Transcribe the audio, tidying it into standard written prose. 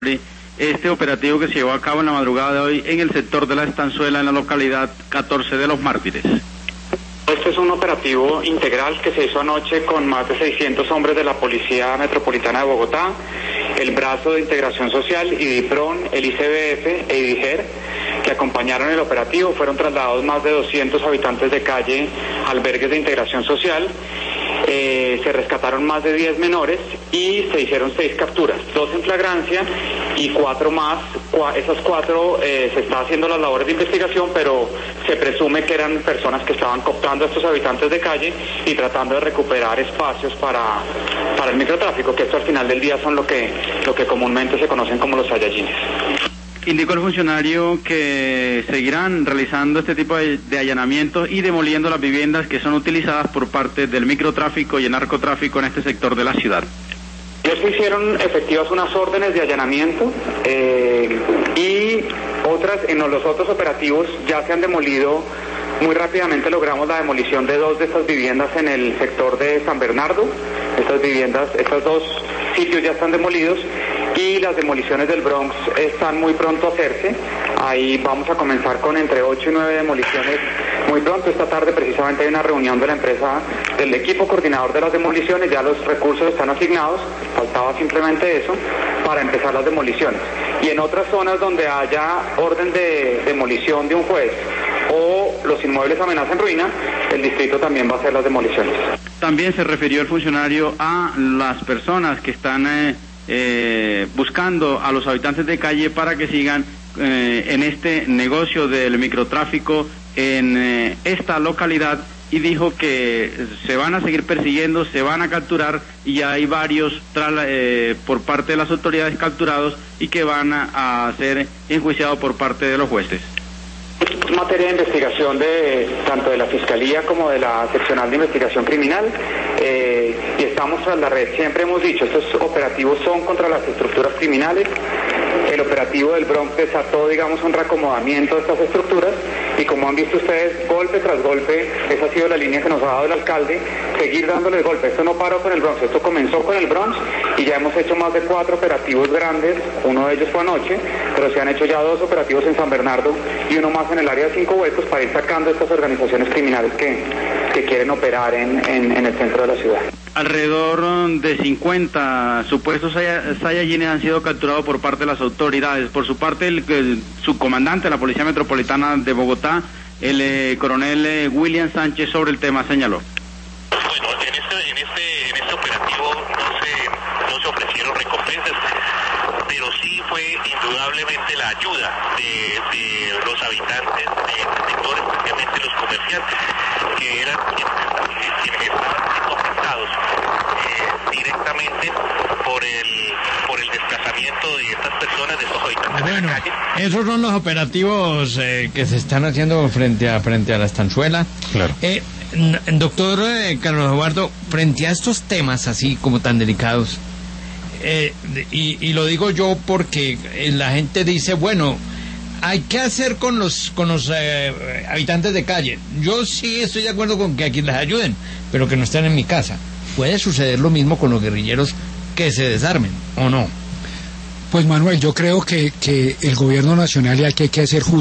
este operativo que se llevó a cabo en la madrugada de hoy en el sector de la Estanzuela, en la localidad 14 de Los Mártires. Este es un operativo integral que se hizo anoche con más de 600 hombres de la Policía Metropolitana de Bogotá, el Brazo de Integración Social, IDIPRON, el ICBF e IDIGER, que acompañaron el operativo. Fueron trasladados más de 200 habitantes de calle a albergues de integración social. Se rescataron más de 10 menores y se hicieron 6 capturas, 2 en flagrancia y 4 más. Esas 4 se está haciendo las labores de investigación, pero se presume que eran personas que estaban cooptando a estos habitantes de calle y tratando de recuperar espacios para el microtráfico, que esto al final del día son lo que comúnmente se conocen como los Saiyajines. Indicó el funcionario que seguirán realizando este tipo de allanamientos y demoliendo las viviendas que son utilizadas por parte del microtráfico y el narcotráfico en este sector de la ciudad. Ya se hicieron efectivas unas órdenes de allanamiento y otras, en los otros operativos ya se han demolido. Muy rápidamente logramos la demolición de 2 de estas viviendas en el sector de San Bernardo. Estos 2 sitios ya están demolidos y las demoliciones del Bronx están muy pronto a hacerse. Ahí vamos a comenzar con entre 8 y 9 demoliciones muy pronto. Esta tarde precisamente hay una reunión de la empresa, del equipo coordinador de las demoliciones. Ya los recursos están asignados, faltaba simplemente eso para empezar las demoliciones. Y en otras zonas donde haya orden de demolición de un juez o los inmuebles amenazan ruina, el distrito también va a hacer las demoliciones. También se refirió el funcionario a las personas que están buscando a los habitantes de calle para que sigan en este negocio del microtráfico en esta localidad, y dijo que se van a seguir persiguiendo, se van a capturar, y ya hay varios por parte de las autoridades capturados y que van a ser enjuiciados por parte de los jueces. Materia de investigación tanto de la Fiscalía como de la Seccional de Investigación Criminal, y estamos tras la red. Siempre hemos dicho, estos operativos son contra las estructuras criminales. El operativo del Bronx desató, digamos, un reacomodamiento de estas estructuras, y como han visto ustedes, golpe tras golpe, esa ha sido la línea que nos ha dado el alcalde, seguir dándole el golpe. Esto no paró con el Bronx, esto comenzó con el Bronx, y ya hemos hecho más de 4 operativos grandes. Uno de ellos fue anoche, pero se han hecho ya 2 operativos en San Bernardo y uno más en el área de 5 Huecos, para ir sacando estas organizaciones criminales que quieren operar en el centro de la ciudad. Alrededor de 50 supuestos Saiyajines han sido capturados por parte de las autoridades. Por su parte, el subcomandante de la Policía Metropolitana de Bogotá, el coronel William Sánchez, sobre el tema señaló. Bueno, en este operativo no se ofrecieron recompensas, pero sí fue indudablemente la ayuda de los habitantes del sector, especialmente los comerciantes, que eran quienes estaban siendo afectados directamente por el desplazamiento de estas personas, de estos habitantes. Bueno, esos son los operativos que se están haciendo frente a la Estanzuela. Claro. Doctor Carlos Eduardo, frente a estos temas así como tan delicados, y lo digo yo porque la gente dice, bueno, hay que hacer con los habitantes de calle. Yo sí estoy de acuerdo con que aquí les ayuden, pero que no estén en mi casa. ¿Puede suceder lo mismo con los guerrilleros, que se desarmen o no? Pues Manuel, yo creo que el gobierno nacional, y aquí hay que hacer justicia